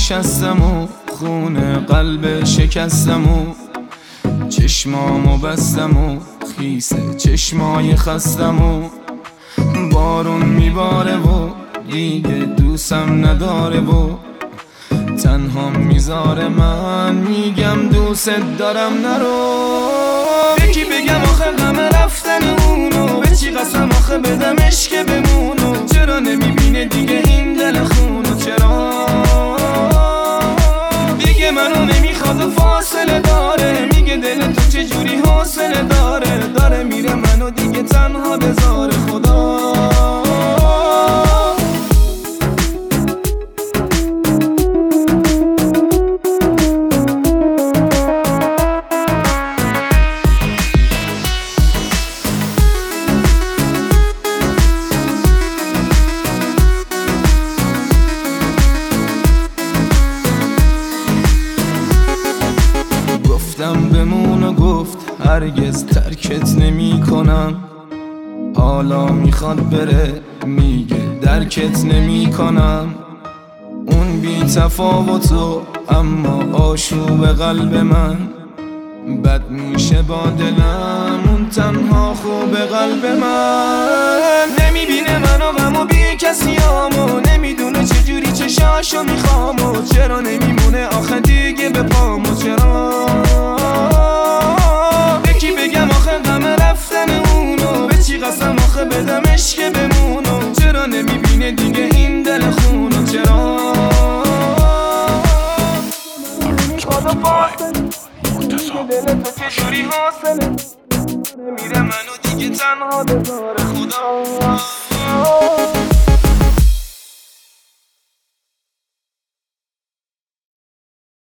نشستم و خون قلب شکستم و چشمامو بستم و خیسه چشمای خستم و بارون میباره و دیگه دوستم نداره و تنها میذاره. من میگم دوست دارم نرو. به کی بگم آخه غم رفتن اونو، به چی قسم آخه بدم عشق بمونو. چرا نمیبینه دیگه این دل خونو، چرا دیگه منو نمیخواد و فاصله داره. میگه دل تو چجوری حوصله داره میره منو دیگه تنها بذاره. خدا بمون و گفت هرگز ترکت نمی کنم. حالا میخواد بره میگه درکت نمی کنم. اون بی تفاوتو اما آشوب قلب من. بد میشه با دلم اون تنها خوب قلب من. نمیبینه منو غمو بی کسیامو، نمیدونه چجوری چشاشو میخوامو. چرا نمیمونه آخه دیگه به پامو، چرا به کی بگم آخه غم رفتن اونو، به چی قسم آخه بدم عشق بمونو. چرا نمیبینه دیگه این دل خونو، چرا دل تو چجوری حاصله میره منو دیگه تنها بذاره. خدا